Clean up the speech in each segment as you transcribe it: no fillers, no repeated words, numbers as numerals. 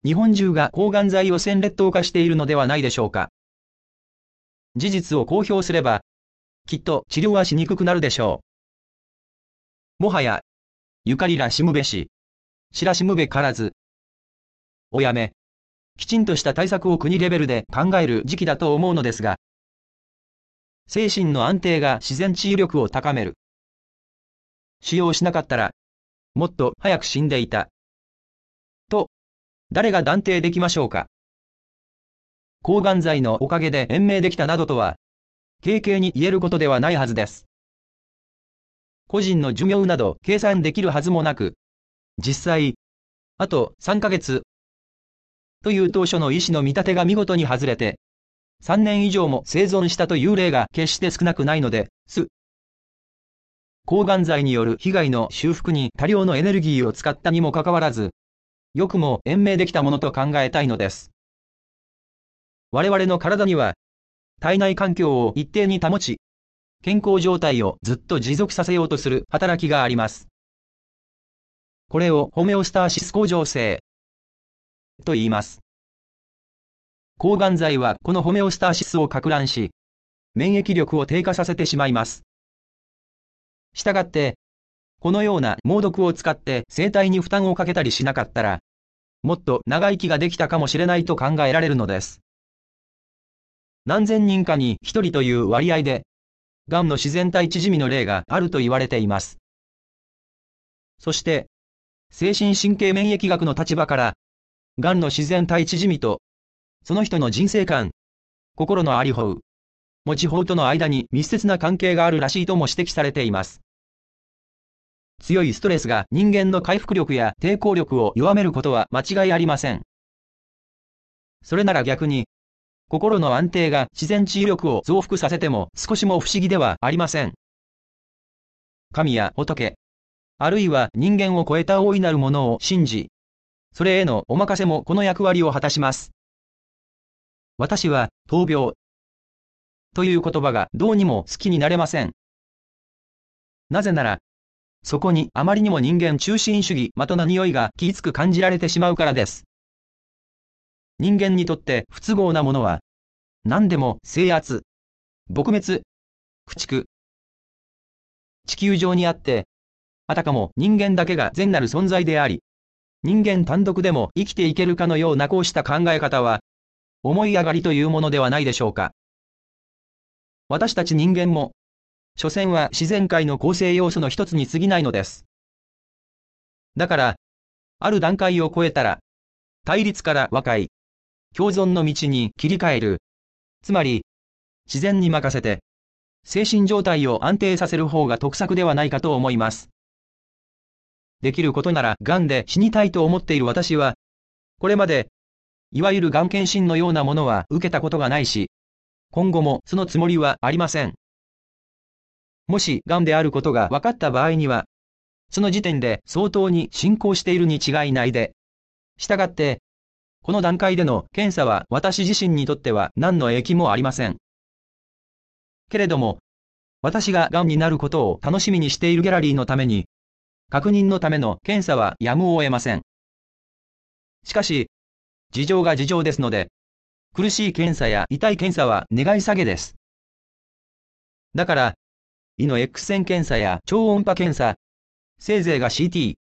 日本中が抗がん剤汚染劣等化しているのではないでしょうか。事実を公表すれば、きっと治療はしにくくなるでしょう。もはや、ゆかりらしむべし、しらしむべからず。おやめ、きちんとした対策を国レベルで考える時期だと思うのですが、精神の安定が自然治癒力を高める。使用しなかったら、もっと早く死んでいた。と、誰が断定できましょうか。抗がん剤のおかげで延命できたなどとは、軽々に言えることではないはずです。個人の寿命など計算できるはずもなく、実際、あと3ヶ月という当初の医師の見立てが見事に外れて、3年以上も生存したという例が決して少なくないのです。抗がん剤による被害の修復に多量のエネルギーを使ったにもかかわらず、よくも延命できたものと考えたいのです。我々の体には、体内環境を一定に保ち、健康状態をずっと持続させようとする働きがあります。これをホメオスターシス恒常性と言います。抗がん剤はこのホメオスターシスを撹乱し、免疫力を低下させてしまいます。したがって、このような猛毒を使って生体に負担をかけたりしなかったら、もっと長生きができたかもしれないと考えられるのです。何千人かに一人という割合で、がんの自然体縮みの例があると言われています。そして、精神神経免疫学の立場から、がんの自然体縮みと、その人の人生観、心のありほう、持ちほうとの間に密接な関係があるらしいとも指摘されています。強いストレスが人間の回復力や抵抗力を弱めることは間違いありません。それなら逆に、心の安定が自然治癒力を増幅させても少しも不思議ではありません。神や仏、あるいは人間を超えた大いなるものを信じ、それへのお任せもこの役割を果たします。私は、闘病という言葉がどうにも好きになれません。なぜなら、そこにあまりにも人間中心主義的な匂いがきつく感じられてしまうからです。人間にとって不都合なものは、何でも制圧、撲滅、駆逐。地球上にあって、あたかも人間だけが善なる存在であり、人間単独でも生きていけるかのようなこうした考え方は、思い上がりというものではないでしょうか。私たち人間も、所詮は自然界の構成要素の一つに過ぎないのです。だから、ある段階を超えたら、対立から和解、共存の道に切り替える。つまり、自然に任せて、精神状態を安定させる方が得策ではないかと思います。できることなら、癌で死にたいと思っている私は、これまで、いわゆる癌検診のようなものは受けたことがないし、今後もそのつもりはありません。もし癌であることが分かった場合には、その時点で相当に進行しているに違いないで、したがって、この段階での検査は私自身にとっては何の益もありません。けれども、私が癌になることを楽しみにしているギャラリーのために、確認のための検査はやむを得ません。しかし、事情が事情ですので、苦しい検査や痛い検査は願い下げです。だから、胃の X 線検査や超音波検査、せいぜいが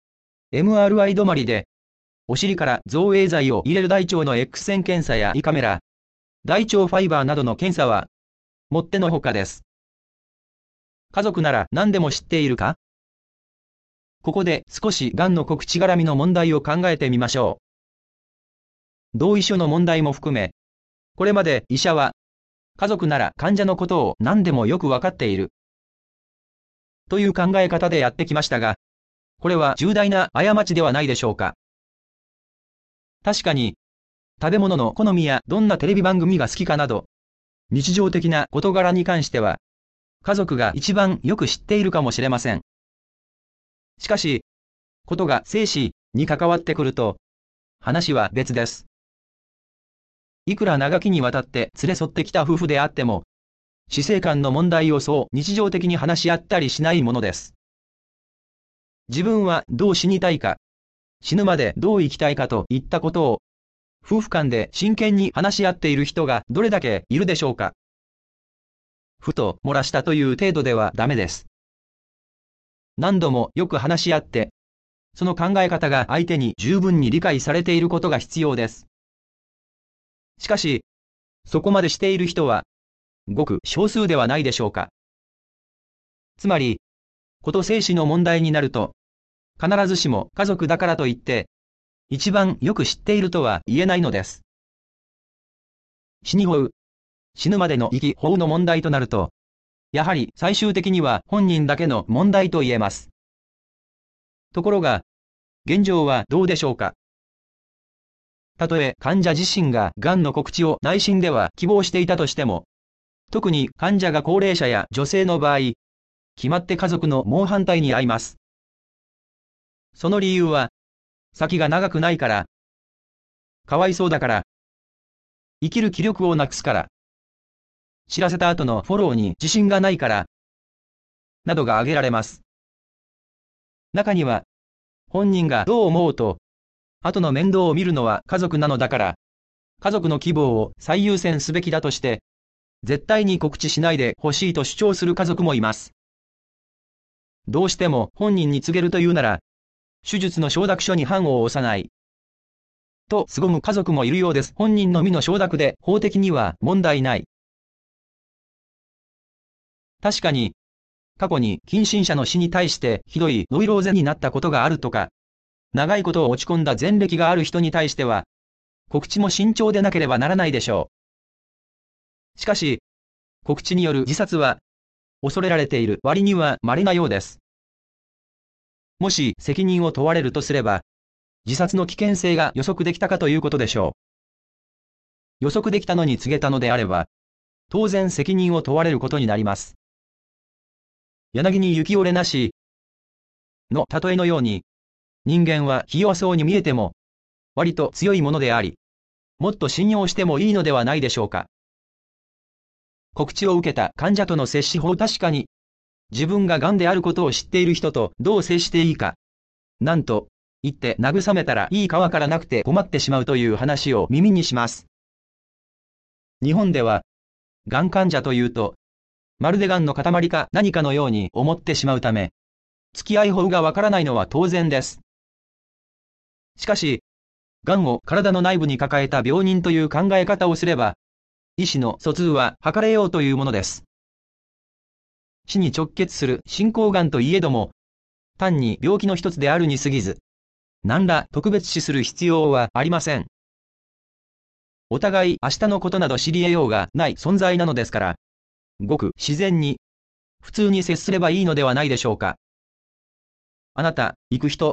CT、MRI 止まりで、お尻から造影剤を入れる大腸の X 線検査や胃カメラ、大腸ファイバーなどの検査は、もってのほかです。家族なら何でも知っているか？ここで少し癌の告知絡みの問題を考えてみましょう。同意書の問題も含め、これまで医者は、家族なら患者のことを何でもよくわかっている。という考え方でやってきましたが、これは重大な過ちではないでしょうか。確かに、食べ物の好みやどんなテレビ番組が好きかなど、日常的な事柄に関しては、家族が一番よく知っているかもしれません。しかし、ことが生死に関わってくると、話は別です。いくら長きにわたって連れ添ってきた夫婦であっても、死生観の問題をそう日常的に話し合ったりしないものです。自分はどう死にたいか、死ぬまでどう生きたいかといったことを、 夫婦間で真剣に話し合っている人がどれだけいるでしょうか。ふと漏らしたという程度ではダメです。何度もよく話し合って、その考え方が相手に十分に理解されていることが必要です。しかし、そこまでしている人は、ごく少数ではないでしょうか。つまり、こと生死の問題になると、必ずしも家族だからといって、一番よく知っているとは言えないのです。死に追う、死ぬまでの生き法の問題となると、やはり最終的には本人だけの問題と言えます。ところが、現状はどうでしょうか。たとえ患者自身が癌の告知を内心では希望していたとしても、特に患者が高齢者や女性の場合、決まって家族の猛反対に遭います。その理由は、先が長くないから、かわいそうだから、生きる気力をなくすから、知らせた後のフォローに自信がないから、などが挙げられます。中には、本人がどう思うと、後の面倒を見るのは家族なのだから、家族の希望を最優先すべきだとして、絶対に告知しないでほしいと主張する家族もいます。どうしても本人に告げるというなら、手術の承諾書に判を押さない。と凄む家族もいるようです。本人のみの承諾で法的には問題ない。確かに、過去に近親者の死に対してひどいノイローゼになったことがあるとか、長いことを落ち込んだ前歴がある人に対しては、告知も慎重でなければならないでしょう。しかし、告知による自殺は、恐れられている割には稀なようです。もし責任を問われるとすれば、自殺の危険性が予測できたかということでしょう。予測できたのに告げたのであれば、当然責任を問われることになります。柳に雪折れなしの例えのように、人間は気弱そうに見えても、割と強いものであり、もっと信用してもいいのではないでしょうか。告知を受けた患者との接し法、確かに、自分が癌であることを知っている人とどう接していいか、なんと言って慰めたらいい川からなくて困ってしまうという話を耳にします。日本では、癌患者というと、まるで癌の塊か何かのように思ってしまうため、付き合い法がわからないのは当然です。しかし、癌を体の内部に抱えた病人という考え方をすれば、医師の疎通は図れようというものです。死に直結する進行癌といえども、単に病気の一つであるに過ぎず、何ら特別視する必要はありません。お互い明日のことなど知り得ようがない存在なのですから、ごく自然に、普通に接すればいいのではないでしょうか。あなた、行く人。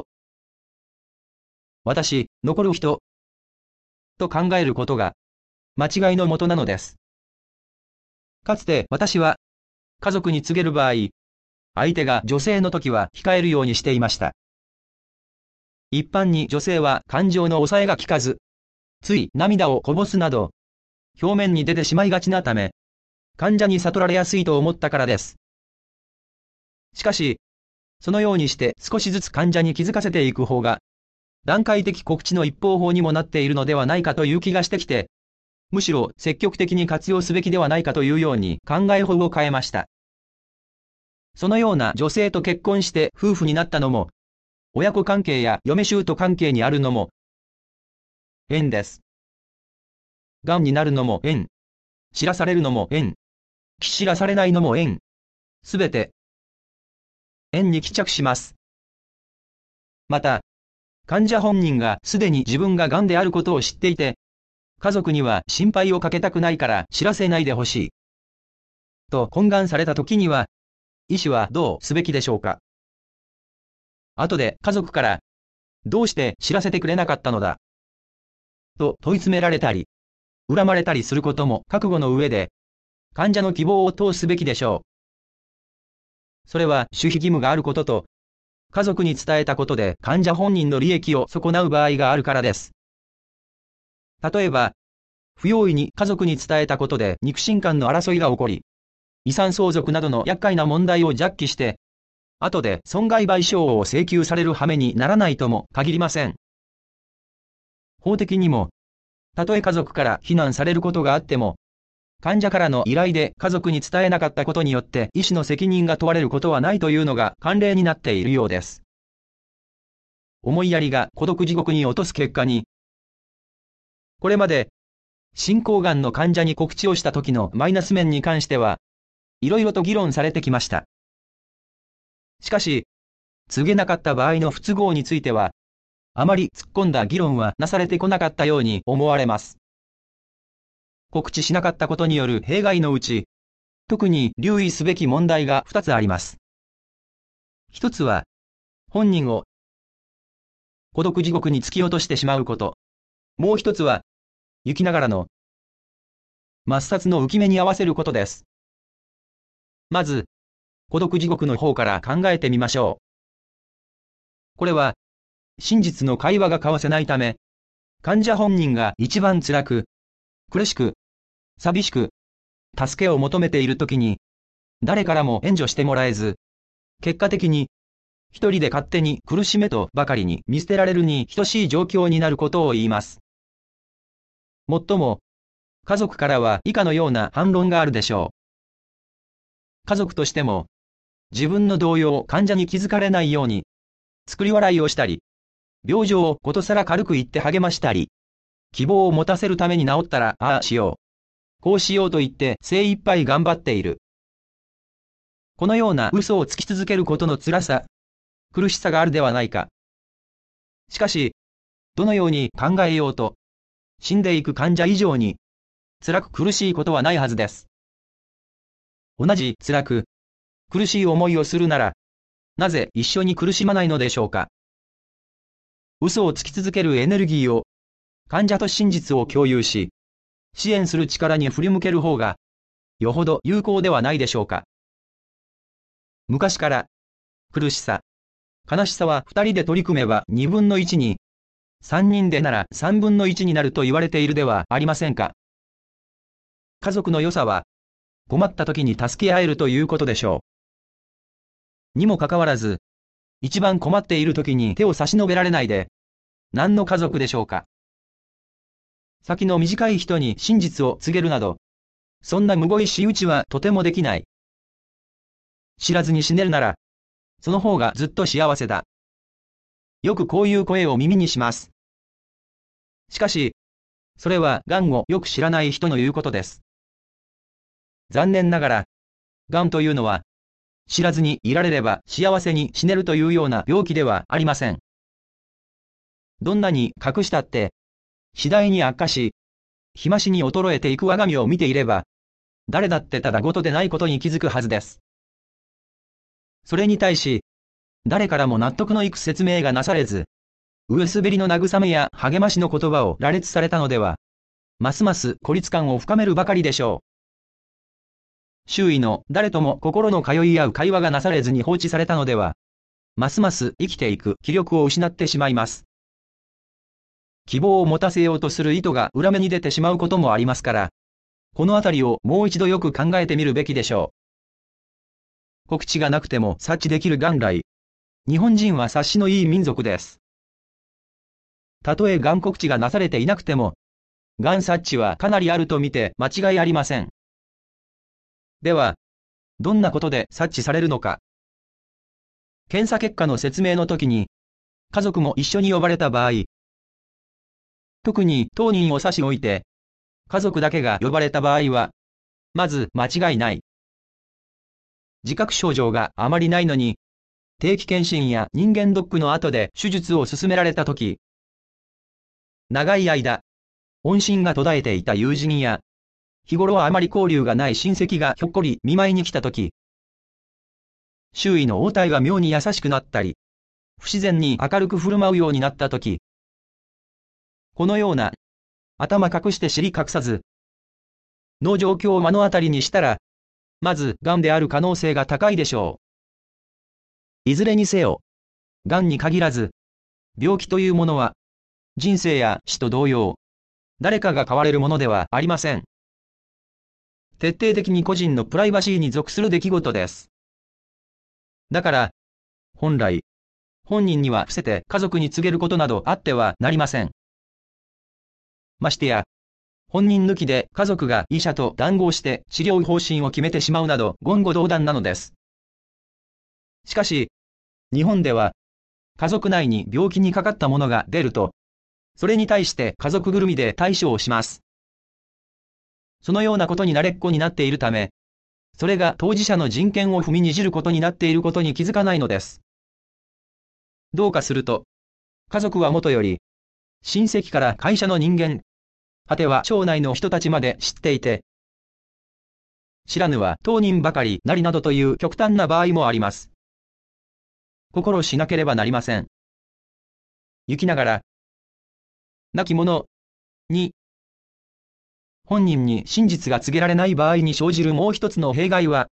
私、残る人。と考えることが、間違いのもとなのです。かつて私は、家族に告げる場合、相手が女性の時は控えるようにしていました。一般に女性は感情の抑えが効かず、つい涙をこぼすなど、表面に出てしまいがちなため、患者に悟られやすいと思ったからです。しかし、そのようにして少しずつ患者に気づかせていく方が、段階的告知の一方法にもなっているのではないかという気がしてきて、むしろ積極的に活用すべきではないかというように考え法を変えました。そのような女性と結婚して夫婦になったのも、親子関係や嫁姑関係にあるのも、縁です。癌になるのも縁。知らされるのも縁。知らされないのも縁。すべて、縁に帰着します。また、患者本人がすでに自分が癌であることを知っていて、家族には心配をかけたくないから知らせないでほしい。と懇願された時には、医師はどうすべきでしょうか。後で家族から、どうして知らせてくれなかったのだ。と問い詰められたり、恨まれたりすることも覚悟の上で、患者の希望を通すべきでしょう。それは守秘義務があることと、家族に伝えたことで患者本人の利益を損なう場合があるからです。例えば、不用意に家族に伝えたことで肉親間の争いが起こり、遺産相続などの厄介な問題を弱気して、後で損害賠償を請求される羽目にならないとも限りません。法的にも、 たとえ家族から非難されることがあっても、患者からの依頼で家族に伝えなかったことによって医師の責任が問われることはないというのが慣例になっているようです。思いやりが孤独地獄に落とす結果に、これまで進行がんの患者に告知をした時のマイナス面に関しては、いろいろと議論されてきました。しかし、告げなかった場合の不都合については、あまり突っ込んだ議論はなされてこなかったように思われます。告知しなかったことによる弊害のうち、特に留意すべき問題が2つあります。1つは、本人を孤独地獄に突き落としてしまうこと。もう1つは、生きながらの抹殺の浮き目に合わせることです。まず、孤独地獄の方から考えてみましょう。これは、真実の会話が交わせないため、患者本人が一番辛く、苦しく、寂しく、助けを求めているときに、誰からも援助してもらえず、結果的に、一人で勝手に苦しめとばかりに見捨てられるに等しい状況になることを言います。もっとも、家族からは以下のような反論があるでしょう。家族としても、自分の動揺を患者に気づかれないように、作り笑いをしたり、病状をことさら軽く言って励ましたり、希望を持たせるために治ったらああしよう、こうしようと言って精一杯頑張っている。このような嘘をつき続けることの辛さ、苦しさがあるではないか。しかし、どのように考えようと、死んでいく患者以上に、辛く苦しいことはないはずです。同じ辛く、苦しい思いをするなら、なぜ一緒に苦しまないのでしょうか。嘘をつき続けるエネルギーを、患者と真実を共有し、支援する力に振り向ける方が、よほど有効ではないでしょうか。昔から、苦しさ、悲しさは2人で取り組めば2分の1に、3人でなら3分の1になると言われているではありませんか。家族の良さは、困った時に助け合えるということでしょう。にもかかわらず、一番困っている時に手を差し伸べられないで、何の家族でしょうか。先の短い人に真実を告げるなど、そんなむごい仕打ちはとてもできない。知らずに死ねるなら、その方がずっと幸せだ。よくこういう声を耳にします。しかし、それは癌をよく知らない人の言うことです。残念ながら、癌というのは、知らずにいられれば幸せに死ねるというような病気ではありません。どんなに隠したって、次第に悪化し、日増しに衰えていく我が身を見ていれば、誰だってただごとでないことに気づくはずです。それに対し、誰からも納得のいく説明がなされず、上滑りの慰めや励ましの言葉を羅列されたのでは、ますます孤立感を深めるばかりでしょう。周囲の誰とも心の通い合う会話がなされずに放置されたのでは、ますます生きていく気力を失ってしまいます。希望を持たせようとする意図が裏目に出てしまうこともありますから、このあたりをもう一度よく考えてみるべきでしょう。告知がなくても察知できる元来、日本人は察しのいい民族です。たとえがん告知がなされていなくても、がん察知はかなりあると見て間違いありません。では、どんなことで察知されるのか。検査結果の説明の時に、家族も一緒に呼ばれた場合、特に当人を差し置いて、家族だけが呼ばれた場合は、まず間違いない。自覚症状があまりないのに、定期検診や人間ドックの後で手術を勧められた時、長い間、音信が途絶えていた友人や、日頃はあまり交流がない親戚がひょっこり見舞いに来たとき、周囲の応対が妙に優しくなったり、不自然に明るく振る舞うようになったとき、このような、頭隠して尻隠さず、の状況を目の当たりにしたら、まず、癌である可能性が高いでしょう。いずれにせよ、癌に限らず、病気というものは、人生や死と同様、誰かが変われるものではありません。徹底的に個人のプライバシーに属する出来事です。だから、本来、本人には伏せて家族に告げることなどあってはなりません。 ましてや、本人抜きで家族が医者と談合して治療方針を決めてしまうなど言語道断なのです。しかし、日本では、家族内に病気にかかった者が出ると、それに対して家族ぐるみで対処をします。そのようなことに慣れっこになっているため、それが当事者の人権を踏みにじることになっていることに気づかないのです。どうかすると、家族はもとより、親戚から会社の人間、果ては町内の人たちまで知っていて、知らぬは当人ばかりなりなどという極端な場合もあります。心しなければなりません。行きながら、亡き者に、本人に真実が告げられない場合に生じるもう一つの弊害は、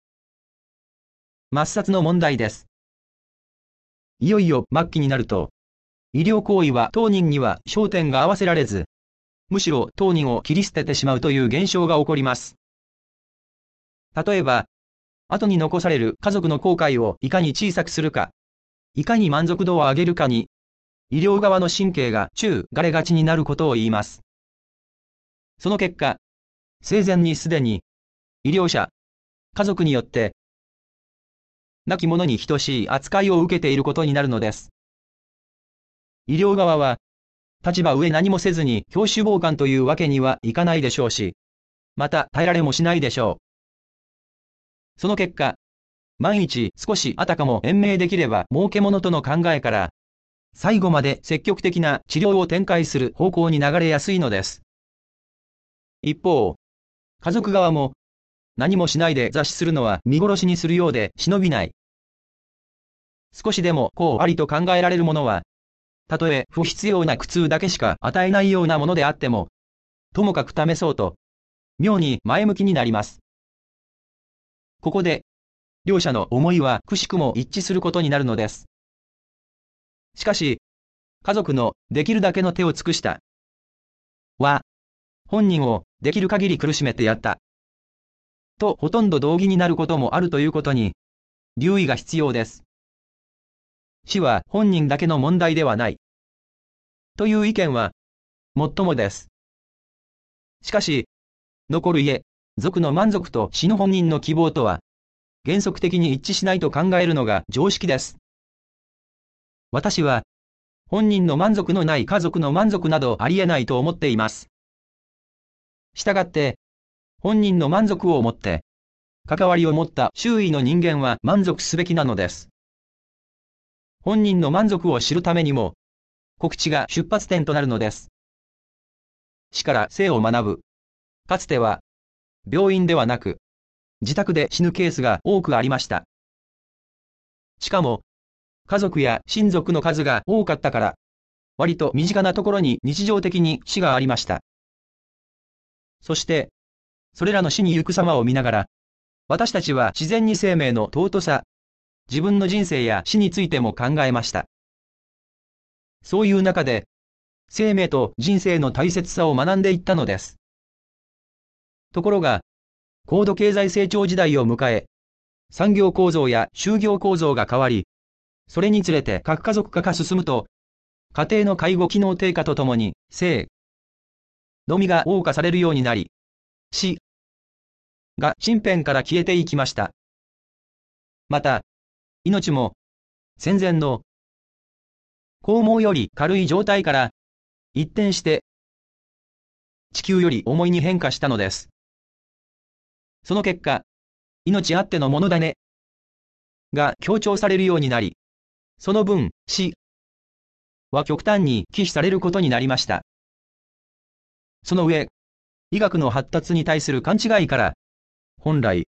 抹殺の問題です。いよいよ末期になると、医療行為は当人には焦点が合わせられず、むしろ当人を切り捨ててしまうという現象が起こります。例えば、後に残される家族の後悔をいかに小さくするか、いかに満足度を上げるかに、医療側の神経が宙がれがちになることを言います。その結果、生前にすでに、医療者、家族によって、亡き者に等しい扱いを受けていることになるのです。医療側は、立場上何もせずに教習傍観というわけにはいかないでしょうし、また耐えられもしないでしょう。その結果、万一少しあたかも延命できれば儲けものとの考えから、最後まで積極的な治療を展開する方向に流れやすいのです。一方、家族側も何もしないで座視するのは見殺しにするようで忍びない。少しでもこうありと考えられるものは、たとえ不必要な苦痛だけしか与えないようなものであっても、ともかく試そうと、妙に前向きになります。ここで、両者の思いはくしくも一致することになるのです。しかし、家族のできるだけの手を尽くした。は、本人をできる限り苦しめてやった。とほとんど同義になることもあるということに、留意が必要です。死は本人だけの問題ではない。という意見は、もっともです。しかし、残る家、族の満足と死の本人の希望とは、原則的に一致しないと考えるのが常識です。私は、本人の満足のない家族の満足などありえないと思っています。したがって、本人の満足をもって、関わりを持った周囲の人間は満足すべきなのです。本人の満足を知るためにも、告知が出発点となるのです。死から生を学ぶ。かつては、病院ではなく、自宅で死ぬケースが多くありました。しかも、家族や親族の数が多かったから、割と身近なところに日常的に死がありました。そして、それらの死に行く様を見ながら、私たちは自然に生命の尊さ、自分の人生や死についても考えました。そういう中で、生命と人生の大切さを学んでいったのです。ところが、高度経済成長時代を迎え、産業構造や就業構造が変わり、それにつれて核家族化が進むと、家庭の介護機能低下とともに、生のみが謳歌されるようになり、死が身辺から消えていきました。また、命も、戦前の剛毛より軽い状態から一転して、地球より重いに変化したのです。その結果、命あってのものだねが強調されるようになり、その分、死は極端に忌避されることになりました。その上、医学の発達に対する勘違いから、本来、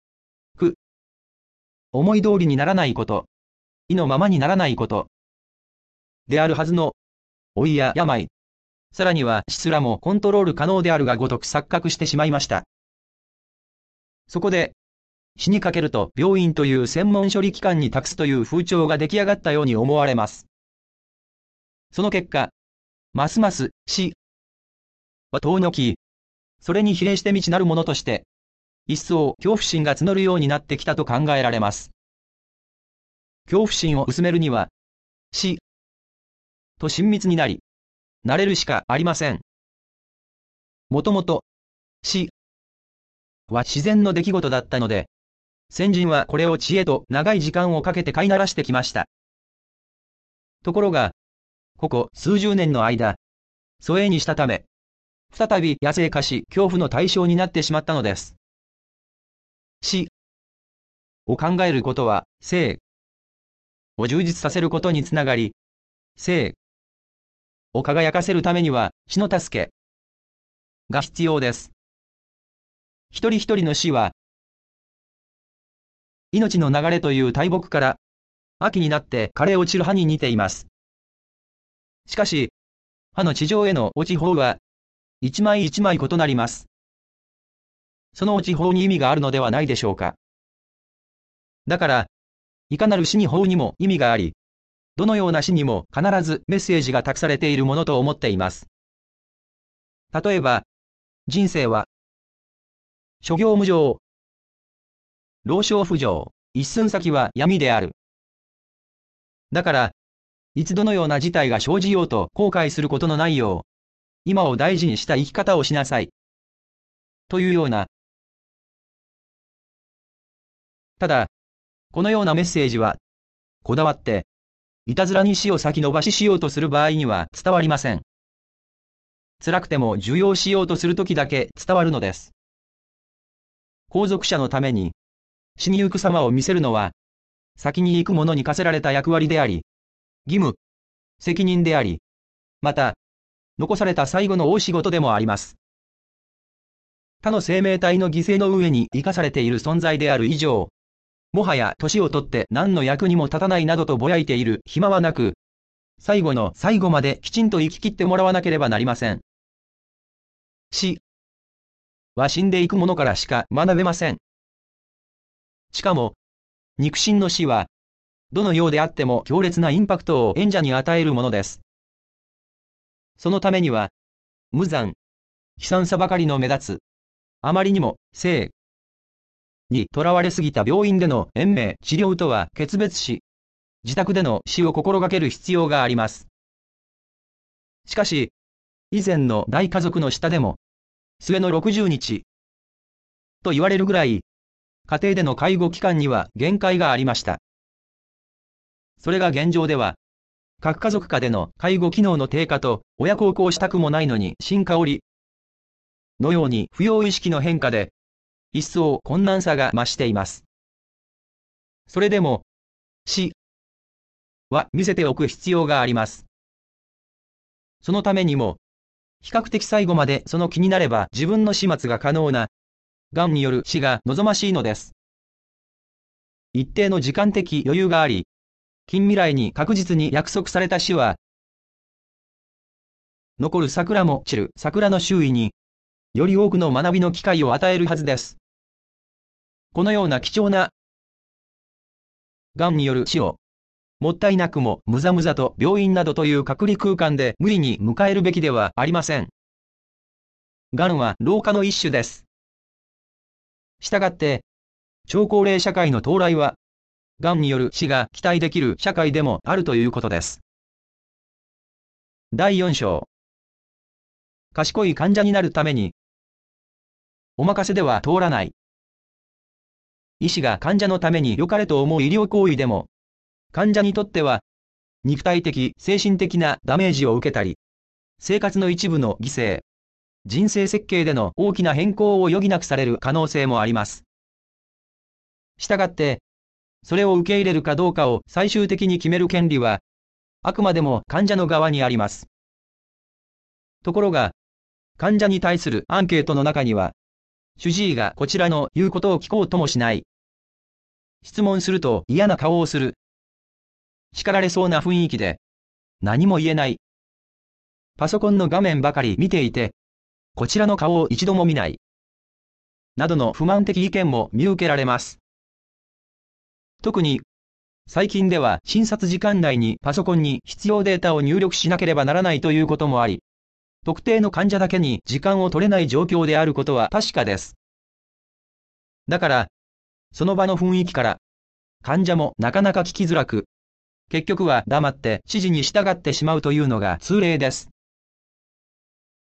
思い通りにならないこと、意のままにならないこと、であるはずの、老いや病、さらには死すらもコントロール可能であるがごとく錯覚してしまいました。そこで、死にかけると病院という専門処理機関に託すという風潮が出来上がったように思われます。その結果、ますます死は遠のき、それに比例して未知なるものとして、一層恐怖心が募るようになってきたと考えられます。恐怖心を薄めるには、死と親密になり、慣れるしかありません。 もともと、死は自然の出来事だったので、先人はこれを知恵と長い時間をかけて飼いならしてきました。ところが、ここ数十年の間、疎遠にしたため、再び野生化し恐怖の対象になってしまったのです。死を考えることは、生を充実させることにつながり、生を輝かせるためには死の助けが必要です。一人一人の死は、命の流れという大木から秋になって枯れ落ちる葉に似ています。しかし、葉の地上への落ち法は一枚一枚異なります。その落ち法に意味があるのではないでしょうか。だから、いかなる死に法にも意味があり、どのような死にも必ずメッセージが託されているものと思っています。例えば、人生は、諸行無常、老少不浄、一寸先は闇である。だから、いつどのような事態が生じようと後悔することのないよう、今を大事にした生き方をしなさい。というような。ただ、このようなメッセージは、こだわって、いたずらに死を先延ばししようとする場合には伝わりません。辛くても受容しようとするときだけ伝わるのです。後続者のために、死にゆく様を見せるのは、先に行く者に課せられた役割であり、義務、責任であり、また、残された最後の大仕事でもあります。他の生命体の犠牲の上に生かされている存在である以上、もはや年をとって何の役にも立たないなどとぼやいている暇はなく、最後の最後まできちんと生き切ってもらわなければなりません。死は死んでいくものからしか学べません。しかも、肉親の死は、どのようであっても強烈なインパクトを演者に与えるものです。そのためには、無残、悲惨さばかりの目立つ、あまりにも生にとらわれすぎた病院での延命治療とは決別し、自宅での死を心がける必要があります。しかし、以前の大家族の下でも、末の60日と言われるぐらい、家庭での介護期間には限界がありました。それが現状では、核家族下での介護機能の低下と親孝行したくもないのに新香りのように不要意識の変化で、一層困難さが増しています。それでも、死は見せておく必要があります。そのためにも、比較的最後までその気になれば自分の始末が可能な、癌による死が望ましいのです。一定の時間的余裕があり、近未来に確実に約束された死は、残る桜も散る桜の周囲に、より多くの学びの機会を与えるはずです。このような貴重な、癌による死を、もったいなくもむざむざと病院などという隔離空間で無理に迎えるべきではありません。癌は老化の一種です。したがって、超高齢社会の到来は、癌による死が期待できる社会でもあるということです。第4章。賢い患者になるために、お任せでは通らない。医師が患者のために良かれと思う医療行為でも、患者にとっては、肉体的、精神的なダメージを受けたり、生活の一部の犠牲、人生設計での大きな変更を余儀なくされる可能性もあります。したがって、それを受け入れるかどうかを最終的に決める権利は、あくまでも患者の側にあります。ところが、患者に対するアンケートの中には、主治医がこちらの言うことを聞こうともしない。質問すると嫌な顔をする。叱られそうな雰囲気で、何も言えない。パソコンの画面ばかり見ていて、こちらの顔を一度も見ない。などの不満的意見も見受けられます。特に、最近では診察時間内にパソコンに必要データを入力しなければならないということもあり、特定の患者だけに時間を取れない状況であることは確かです。だから、その場の雰囲気から、患者もなかなか聞きづらく、結局は黙って指示に従ってしまうというのが通例です。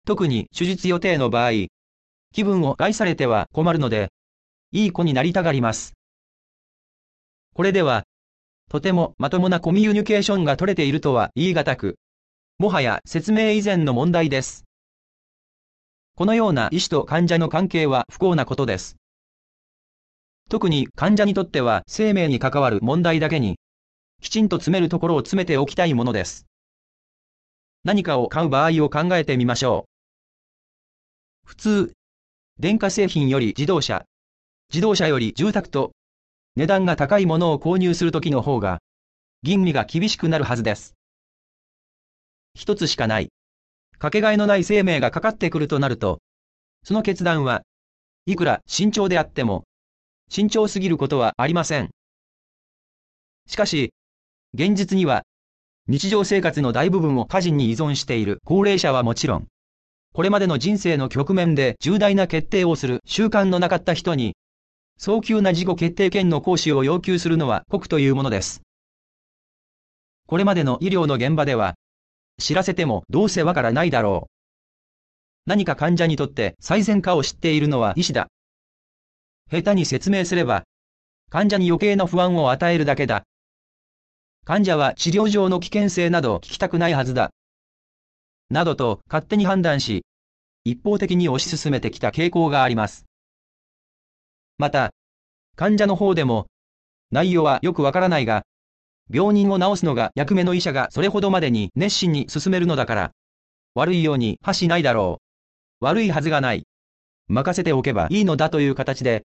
特に手術予定の場合、気分を害されては困るので、いい子になりたがります。これでは、とてもまともなコミュニケーションが取れているとは言い難く、もはや説明以前の問題です。このような医師と患者の関係は不幸なことです。特に患者にとっては生命に関わる問題だけに、きちんと詰めるところを詰めておきたいものです。何かを買う場合を考えてみましょう。普通、電化製品より自動車、自動車より住宅と、値段が高いものを購入するときの方が、吟味が厳しくなるはずです。一つしかない、かけがえのない生命がかかってくるとなると、その決断はいくら慎重であっても、慎重すぎることはありません。しかし、現実には、日常生活の大部分を家人に依存している高齢者はもちろん、これまでの人生の局面で重大な決定をする習慣のなかった人に、早急な自己決定権の行使を要求するのは酷というものです。これまでの医療の現場では、知らせてもどうせわからないだろう。何か患者にとって最善かを知っているのは医師だ。下手に説明すれば、患者に余計な不安を与えるだけだ。患者は治療上の危険性など聞きたくないはずだ。などと勝手に判断し、一方的に推し進めてきた傾向があります。また、患者の方でも、内容はよくわからないが、病人を治すのが役目の医者がそれほどまでに熱心に進めるのだから、悪いようにはしないだろう。悪いはずがない。任せておけばいいのだという形で、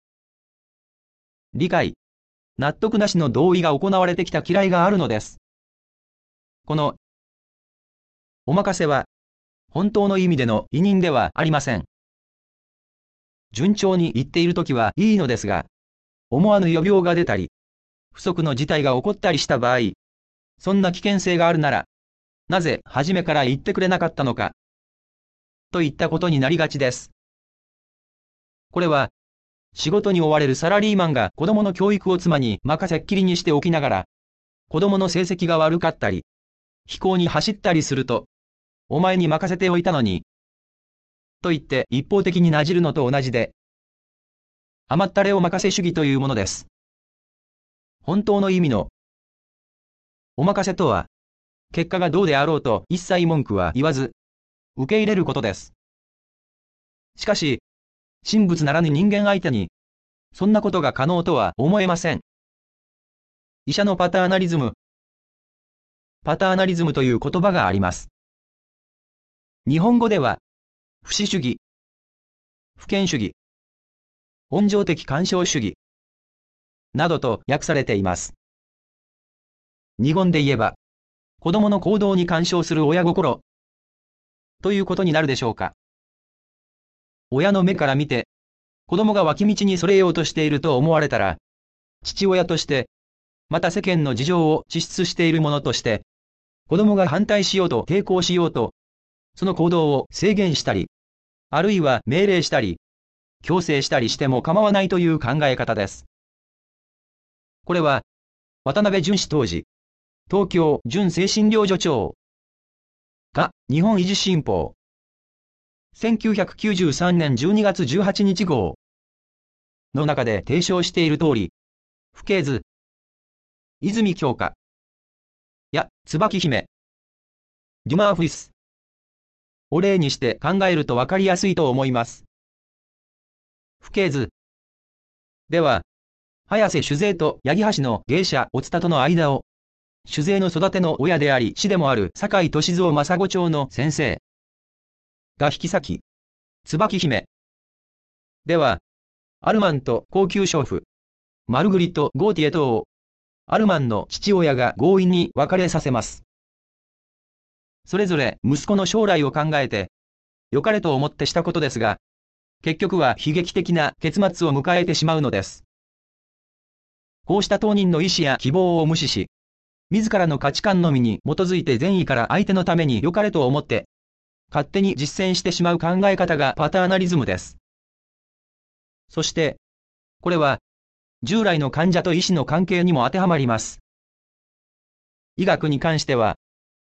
理解、納得なしの同意が行われてきた嫌いがあるのです。この、お任せは、本当の意味での委任ではありません。順調にいっているときはいいのですが、思わぬ予病が出たり、不測の事態が起こったりした場合、そんな危険性があるなら、なぜ初めから言ってくれなかったのか、といったことになりがちです。これは、仕事に追われるサラリーマンが子供の教育を妻に任せっきりにしておきながら、子供の成績が悪かったり、非行に走ったりすると、お前に任せておいたのに、と言って一方的になじるのと同じで、甘ったれお任せ主義というものです。本当の意味のお任せとは、結果がどうであろうと一切文句は言わず、受け入れることです。しかし、神仏ならぬ人間相手に、そんなことが可能とは思えません。医者のパターナリズム。パターナリズムという言葉があります。日本語では、不死主義、不権主義、温情的干渉主義、などと訳されています。日本で言えば、子供の行動に干渉する親心、ということになるでしょうか。親の目から見て、子供が脇道にそれようとしていると思われたら、父親として、また世間の事情を地質している者として、子供が反対しようと抵抗しようと、その行動を制限したり、あるいは命令したり、強制したりしても構わないという考え方です。これは、渡辺淳氏当時、東京準精神療所長が日本医師新報、1993年12月18日号の中で提唱している通り、父兄図、泉鏡花や椿姫、デュマーフィスを例にして考えるとわかりやすいと思います。父兄図では、早瀬酒税と八木橋の芸者おつたとの間を、酒税の育ての親であり師でもある酒井歳三政子町の先生が引き裂き、椿姫では、アルマンと高級娼婦、マルグリット・ゴーティエとを、アルマンの父親が強引に別れさせます。それぞれ息子の将来を考えて、良かれと思ってしたことですが、結局は悲劇的な結末を迎えてしまうのです。こうした当人の意思や希望を無視し、自らの価値観のみに基づいて善意から相手のために良かれと思って、勝手に実践してしまう考え方がパターナリズムです。そして、これは、従来の患者と医師の関係にも当てはまります。医学に関しては、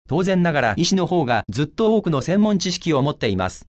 当然ながら医師の方がずっと多くの専門知識を持っています。